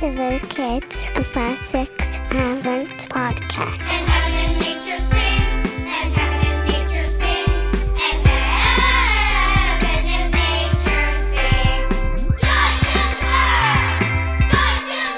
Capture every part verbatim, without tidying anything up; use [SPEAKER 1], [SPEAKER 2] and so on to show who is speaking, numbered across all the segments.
[SPEAKER 1] to the Kids in five six Advent podcast.
[SPEAKER 2] And heaven and nature sing, and heaven and nature sing, and heaven and nature sing. Joy to the world! Joy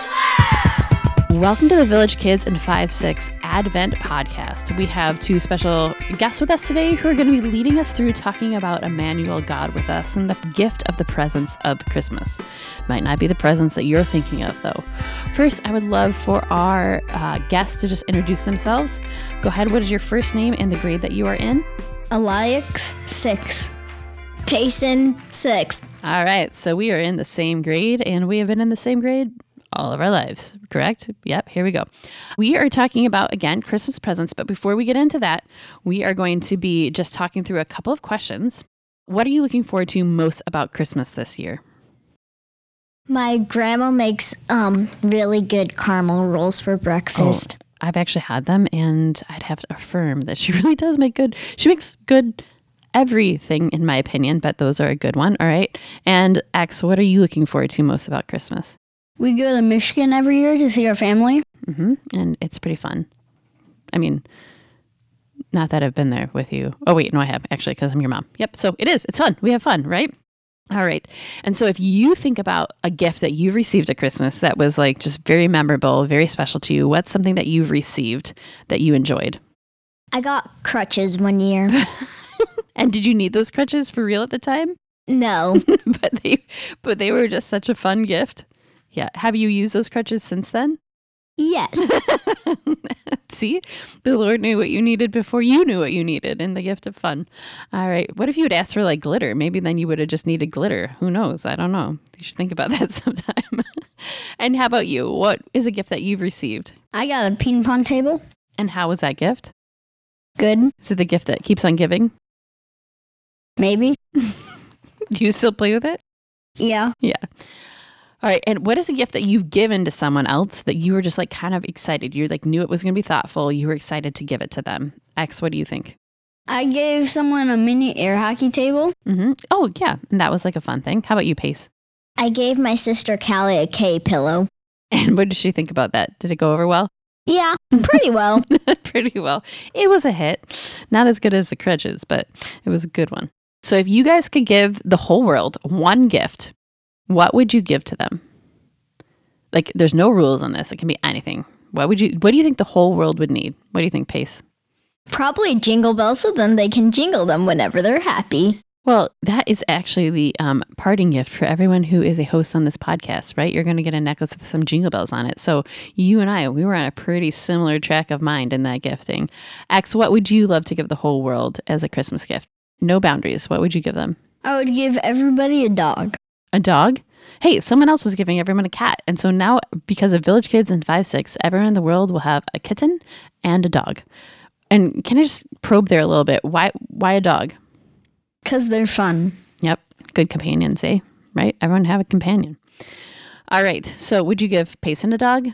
[SPEAKER 2] to the world!
[SPEAKER 3] Welcome to the Village Kids in five six Advent podcast. We have two special guests with us today who are going to be leading us through talking about Emmanuel, God with us, and the gift of the presents of Christmas. Might not be the presents that you're thinking of, though. First, I would love for our uh, guests to just introduce themselves. Go ahead. What is your first name and the grade that you are in?
[SPEAKER 4] Elias, six. Payson, sixth.
[SPEAKER 3] All right. So we are in the same grade, and we have been in the same grade all of our lives, correct? Yep, here we go. We are talking about, again, Christmas presents, but before we get into that, we are going to be just talking through a couple of questions. What are you looking forward to most about Christmas this year?
[SPEAKER 4] My grandma makes um really good caramel rolls for breakfast.
[SPEAKER 3] Oh, I've actually had them, and I'd have to affirm that she really does make good, she makes good everything, in my opinion, but those are a good one, all right? And X, what are you looking forward to most about Christmas?
[SPEAKER 4] We go to Michigan every year to see our family.
[SPEAKER 3] Mm-hmm. And it's pretty fun. I mean, not that I've been there with you. Oh, wait, no, I have, actually, because I'm your mom. Yep, so it is. It's fun. We have fun, right? All right. And so if you think about a gift that you received at Christmas that was like just very memorable, very special to you, what's something that you've received that you enjoyed?
[SPEAKER 4] I got crutches one year.
[SPEAKER 3] And did you need those crutches for real at the time?
[SPEAKER 4] No.
[SPEAKER 3] but they but they were just such a fun gift. Yeah. Have you used those crutches since then?
[SPEAKER 4] Yes.
[SPEAKER 3] See, the Lord knew what you needed before you knew what you needed in the gift of fun. All right. What if you had asked for like glitter? Maybe then you would have just needed glitter. Who knows? I don't know. You should think about that sometime. And how about you? What is a gift that you've received?
[SPEAKER 4] I got a ping pong table.
[SPEAKER 3] And how was that gift?
[SPEAKER 4] Good.
[SPEAKER 3] Is it the gift that keeps on giving?
[SPEAKER 4] Maybe.
[SPEAKER 3] Do you still play with it?
[SPEAKER 4] Yeah.
[SPEAKER 3] Yeah. All right. And what is the gift that you've given to someone else that you were just like kind of excited? You like knew it was going to be thoughtful. You were excited to give it to them. X, what do you think?
[SPEAKER 4] I gave someone a mini air hockey table.
[SPEAKER 3] Mm-hmm. Oh, yeah. And that was like a fun thing. How about you, Pace?
[SPEAKER 4] I gave my sister Callie a K pillow.
[SPEAKER 3] And what did she think about that? Did it go over well?
[SPEAKER 4] Yeah, pretty well.
[SPEAKER 3] Pretty well. It was a hit. Not as good as the crutches, but it was a good one. So if you guys could give the whole world one gift, what would you give to them? Like, there's no rules on this. It can be anything. What would you, what do you think the whole world would need? What do you think, Pace?
[SPEAKER 4] Probably jingle bells so then they can jingle them whenever they're happy.
[SPEAKER 3] Well, that is actually the um, parting gift for everyone who is a host on this podcast, right? You're going to get a necklace with some jingle bells on it. So you and I, we were on a pretty similar track of mind in that gifting. X, what would you love to give the whole world as a Christmas gift? No boundaries. What would you give them?
[SPEAKER 4] I would give everybody a dog.
[SPEAKER 3] A dog? Hey, someone else was giving everyone a cat. And so now, because of Village Kids and five six, everyone in the world will have a kitten and a dog. And can I just probe there a little bit? Why why a dog?
[SPEAKER 4] Because they're fun.
[SPEAKER 3] Yep. Good companions, eh? Right? Everyone have a companion. All right. So would you give Payson a dog?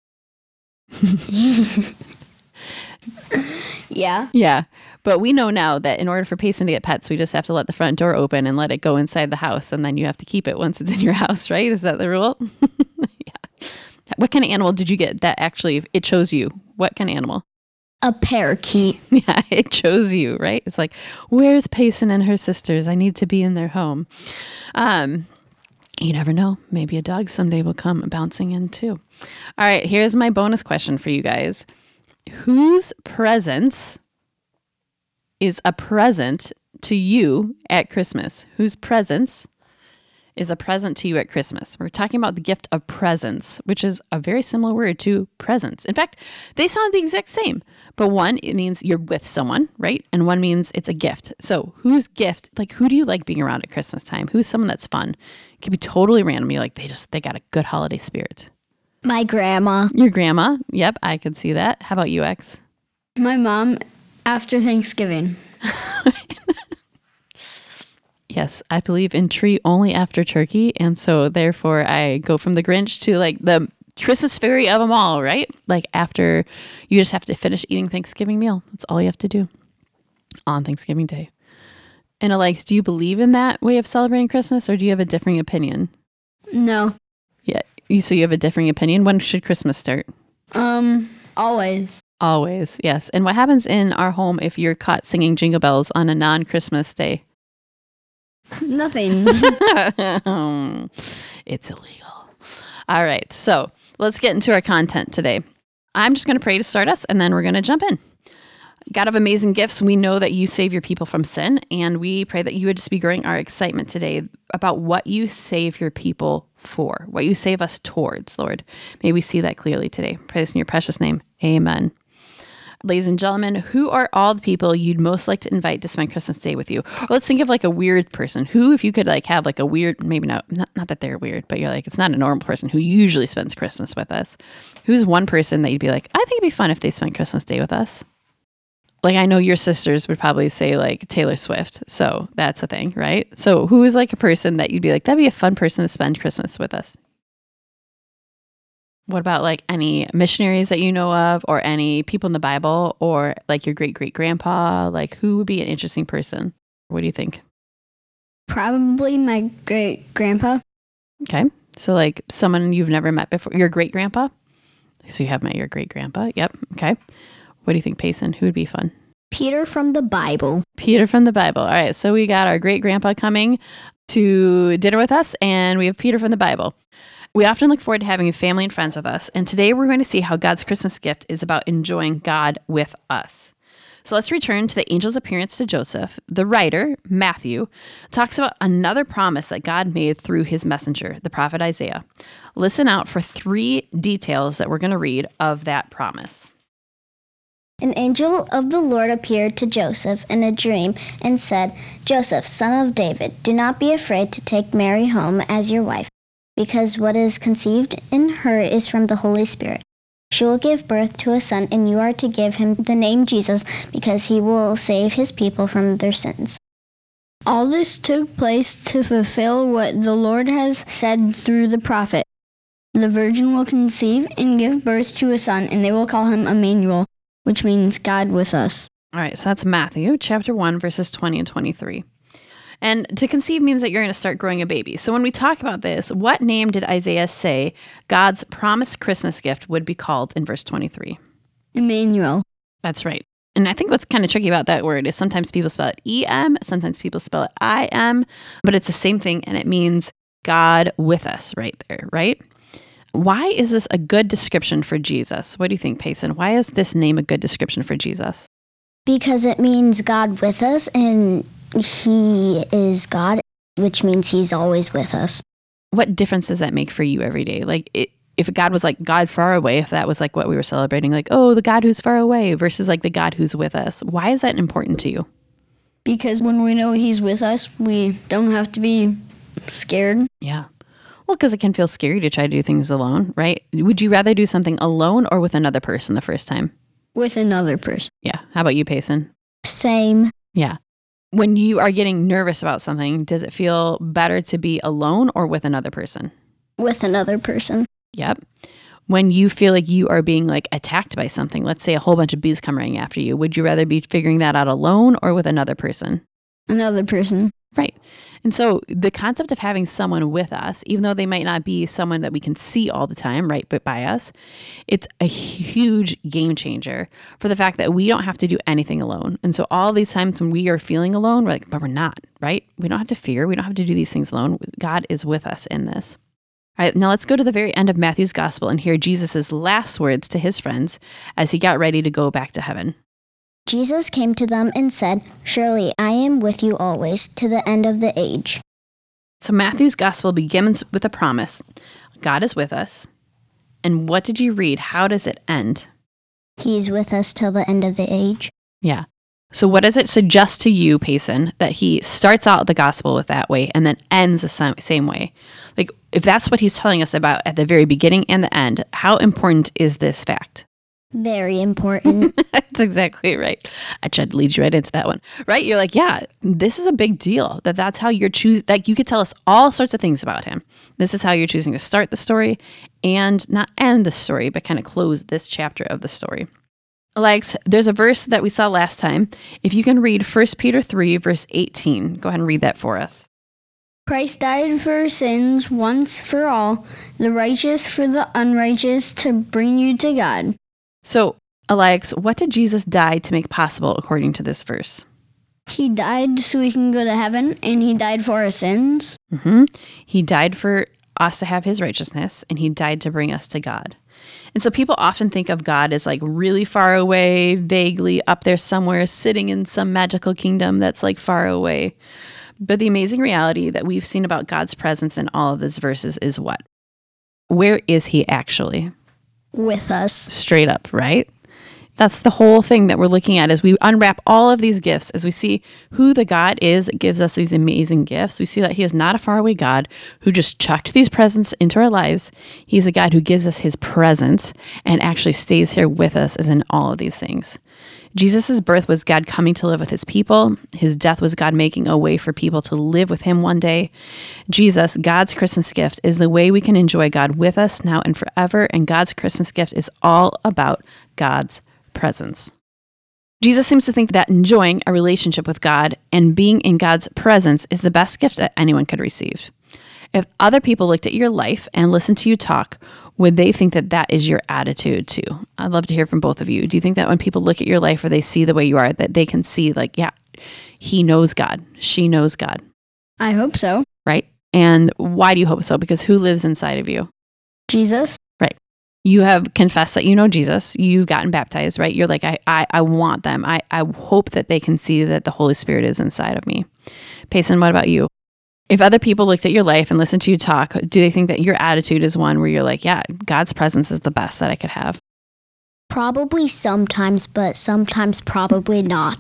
[SPEAKER 4] Yeah.
[SPEAKER 3] Yeah. But we know now that in order for Payson to get pets, we just have to let the front door open and let it go inside the house. And then you have to keep it once it's in your house, right? Is that the rule? Yeah. What kind of animal did you get that actually, it chose you? What kind of animal?
[SPEAKER 4] A parakeet.
[SPEAKER 3] Yeah, it chose you, right? It's like, where's Payson and her sisters? I need to be in their home. Um, you never know. Maybe a dog someday will come bouncing in too. All right, here's my bonus question for you guys. Whose presence is a present to you at Christmas? Whose presence is a present to you at Christmas? We're talking about the gift of presents, which is a very similar word to presents. In fact, they sound the exact same, but one, it means you're with someone, right? And one means it's a gift. So whose gift, like who do you like being around at Christmas time? Who's someone that's fun? It could be totally random. You're like, they just, they got a good holiday spirit.
[SPEAKER 4] My grandma.
[SPEAKER 3] Your grandma. Yep, I could see that. How about you, X?
[SPEAKER 4] My mom after Thanksgiving.
[SPEAKER 3] Yes, I believe in tree only after turkey. And so therefore I go from the Grinch to like the Christmas fairy of them all, right? Like after you just have to finish eating Thanksgiving meal. That's all you have to do on Thanksgiving Day. And Alex, do you believe in that way of celebrating Christmas or do you have a differing opinion?
[SPEAKER 4] No.
[SPEAKER 3] Yeah. You so you have a differing opinion. When should Christmas start?
[SPEAKER 5] Um, always.
[SPEAKER 3] Always, yes. And what happens in our home if you're caught singing Jingle Bells on a non-Christmas day?
[SPEAKER 5] Nothing.
[SPEAKER 3] It's illegal. All right, so let's get into our content today. I'm just going to pray to start us, and then we're going to jump in. God of amazing gifts, we know that you save your people from sin, and we pray that you would just be growing our excitement today about what you save your people for, what you save us towards, Lord. May we see that clearly today. Pray this in your precious name. Amen. Ladies and gentlemen, who are all the people you'd most like to invite to spend Christmas Day with you? Or let's think of like a weird person. Who, if you could like have like a weird, maybe not, not, not that they're weird, but you're like, it's not a normal person who usually spends Christmas with us. Who's one person that you'd be like, I think it'd be fun if they spent Christmas Day with us? Like, I know your sisters would probably say like Taylor Swift. So that's a thing, right? So who is like a person that you'd be like, that'd be a fun person to spend Christmas with us? What about like any missionaries that you know of, or any people in the Bible, or like your great great grandpa? Like, who would be an interesting person? What do you think?
[SPEAKER 5] Probably my great grandpa.
[SPEAKER 3] Okay. So like someone you've never met before, your great grandpa? So you have met your great grandpa. Yep. Okay. What do you think, Payson? Who would be fun?
[SPEAKER 4] Peter from the Bible.
[SPEAKER 3] Peter from the Bible. All right. So we got our great grandpa coming to dinner with us, and we have Peter from the Bible. We often look forward to having family and friends with us, and today we're going to see how God's Christmas gift is about enjoying God with us. So let's return to the angel's appearance to Joseph. The writer, Matthew, talks about another promise that God made through his messenger, the prophet Isaiah. Listen out for three details that we're going to read of that promise.
[SPEAKER 4] An angel of the Lord appeared to Joseph in a dream and said, Joseph, son of David, do not be afraid to take Mary home as your wife, because what is conceived in her is from the Holy Spirit. She will give birth to a son, and you are to give him the name Jesus, because he will save his people from their sins.
[SPEAKER 5] All this took place to fulfill what the Lord has said through the prophet. The virgin will conceive and give birth to a son, and they will call him Emmanuel, which means God with us.
[SPEAKER 3] All right, so that's Matthew chapter one, verses twenty and twenty-three. And to conceive means that you're going to start growing a baby. So when we talk about this, what name did Isaiah say God's promised Christmas gift would be called in verse twenty-three?
[SPEAKER 5] Emmanuel.
[SPEAKER 3] That's right. And I think what's kind of tricky about that word is sometimes people spell it E M, sometimes people spell it I M, but it's the same thing, and it means God with us right there, right? Why is this a good description for Jesus? What do you think, Payson? Why is this name a good description for Jesus?
[SPEAKER 4] Because it means God with us, and he is God, which means he's always with us.
[SPEAKER 3] What difference does that make for you every day? Like, it, if God was like God far away, if that was like what we were celebrating, like, oh, the God who's far away versus like the God who's with us, why is that important to you?
[SPEAKER 5] Because when we know he's with us, we don't have to be scared.
[SPEAKER 3] Yeah. Well, because it can feel scary to try to do things alone, right? Would you rather do something alone or with another person the first time?
[SPEAKER 5] With another person.
[SPEAKER 3] Yeah. How about you, Payson?
[SPEAKER 4] Same.
[SPEAKER 3] Yeah. When you are getting nervous about something, does it feel better to be alone or with another person?
[SPEAKER 4] With another person.
[SPEAKER 3] Yep. When you feel like you are being like attacked by something, let's say a whole bunch of bees come running after you, would you rather be figuring that out alone or with another person?
[SPEAKER 5] Another person.
[SPEAKER 3] Right. And so the concept of having someone with us, even though they might not be someone that we can see all the time, right, but by us, it's a huge game changer for the fact that we don't have to do anything alone. And so all these times when we are feeling alone, we're like, but we're not, right? We don't have to fear. We don't have to do these things alone. God is with us in this. All right, now let's go to the very end of Matthew's gospel and hear Jesus' last words to his friends as he got ready to go back to heaven.
[SPEAKER 4] Jesus came to them and said, Surely I am with you always, to the end of the age.
[SPEAKER 3] So Matthew's gospel begins with a promise. God is with us. And what did you read? How does it end?
[SPEAKER 4] He's with us till the end of the age.
[SPEAKER 3] Yeah. So what does it suggest to you, Payson, that he starts out the gospel with that way and then ends the same, same way? Like, if that's what he's telling us about at the very beginning and the end, how important is this fact?
[SPEAKER 4] Very important.
[SPEAKER 3] That's exactly right. I tried to lead you right into that one, right? You're like, yeah, this is a big deal that that's how you're choosing. Like, you could tell us all sorts of things about him. This is how you're choosing to start the story and not end the story, but kind of close this chapter of the story. Alex, there's a verse that we saw last time. If you can read First Peter three, verse eighteen, go ahead and read that for us.
[SPEAKER 5] Christ died for sins once for all, the righteous for the unrighteous, to bring you to God.
[SPEAKER 3] So, Alex, what did Jesus die to make possible according to this verse?
[SPEAKER 5] He died so we can go to heaven, and he died for our sins.
[SPEAKER 3] Mm-hmm. He died for us to have his righteousness, and he died to bring us to God. And so people often think of God as like really far away, vaguely up there somewhere, sitting in some magical kingdom that's like far away. But the amazing reality that we've seen about God's presence in all of these verses is what? Where is he actually?
[SPEAKER 4] With us.
[SPEAKER 3] Straight up, right? That's the whole thing that we're looking at as we unwrap all of these gifts, as we see who the God is that gives us these amazing gifts. We see that he is not a faraway God who just chucked these presents into our lives. He's a God who gives us his presence and actually stays here with us as in all of these things. Jesus' birth was God coming to live with his people. His death was God making a way for people to live with him one day. Jesus, God's Christmas gift, is the way we can enjoy God with us now and forever. And God's Christmas gift is all about God's presence. Jesus seems to think that enjoying a relationship with God and being in God's presence is the best gift that anyone could receive. If other people looked at your life and listened to you talk, would they think that that is your attitude too? I'd love to hear from both of you. Do you think that when people look at your life or they see the way you are, that they can see like, yeah, he knows God, she knows God?
[SPEAKER 5] I hope so.
[SPEAKER 3] Right? And why do you hope so? Because who lives inside of you?
[SPEAKER 5] Jesus.
[SPEAKER 3] You have confessed that you know Jesus. You've gotten baptized, right? You're like, I, I, I want them. I, I hope that they can see that the Holy Spirit is inside of me. Payson, what about you? If other people looked at your life and listened to you talk, do they think that your attitude is one where you're like, yeah, God's presence is the best that I could have?
[SPEAKER 4] Probably sometimes, but sometimes probably not.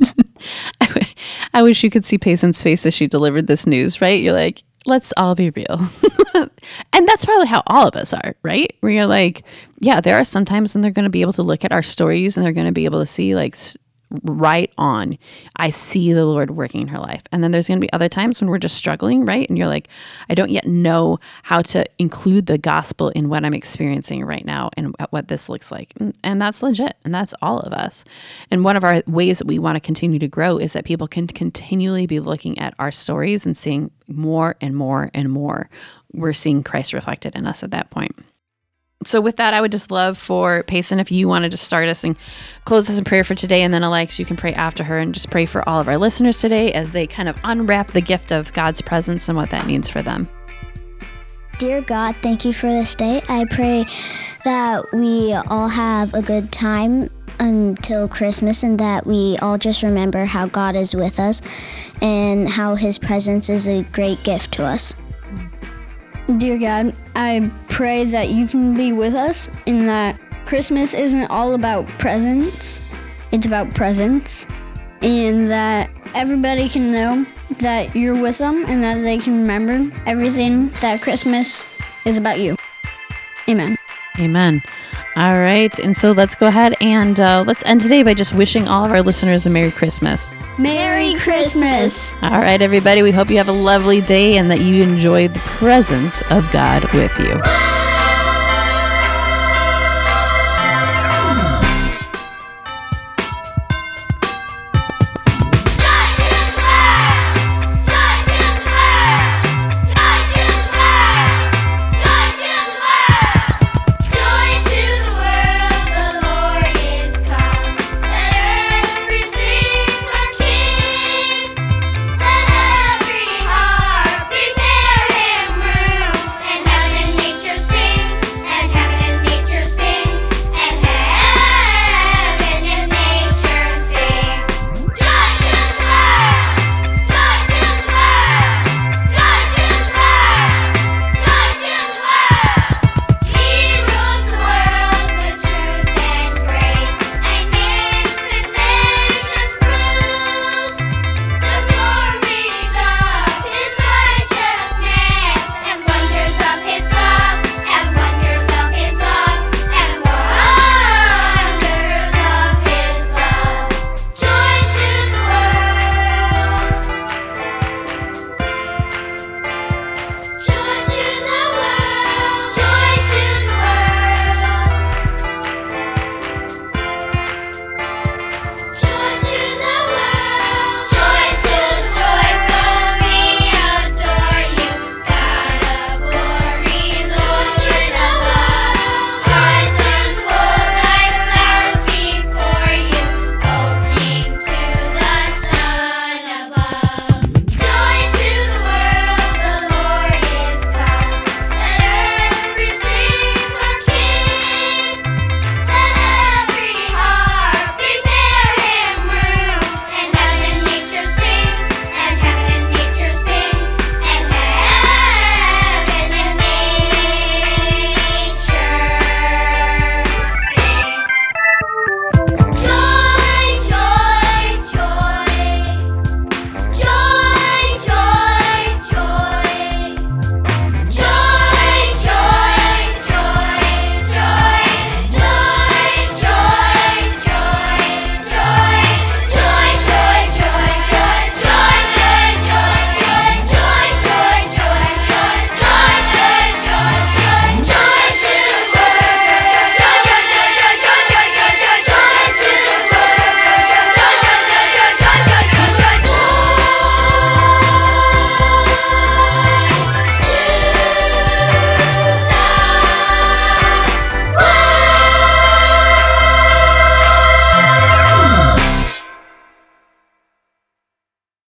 [SPEAKER 3] I wish you could see Payson's face as she delivered this news, right? You're like, let's all be real. And that's probably how all of us are, right? Where you're like, yeah, there are some times when they're going to be able to look at our stories and they're going to be able to see like right on, I see the Lord working in her life. And then there's going to be other times when we're just struggling, right? And you're like, I don't yet know how to include the gospel in what I'm experiencing right now and what this looks like. And that's legit. And that's all of us. And one of our ways that we want to continue to grow is that people can continually be looking at our stories and seeing more and more and more. We're seeing Christ reflected in us at that point. So with that, I would just love for Payson, if you want to just start us and close us in prayer for today, and then Alex, you can pray after her and just pray for all of our listeners today as they kind of unwrap the gift of God's presence and what that means for them.
[SPEAKER 4] Dear God, thank you for this day. I pray that we all have a good time until Christmas and that we all just remember how God is with us and how his presence is a great gift to us.
[SPEAKER 5] Dear God, I pray that you can be with us and that Christmas isn't all about presents, it's about presents, and that everybody can know that you're with them and that they can remember everything that Christmas is about you. Amen.
[SPEAKER 3] Amen. All right. And so let's go ahead and uh, let's end today by just wishing all of our listeners a Merry Christmas.
[SPEAKER 5] Merry Christmas.
[SPEAKER 3] All right, everybody. We hope you have a lovely day and that you enjoy the presence of God with you.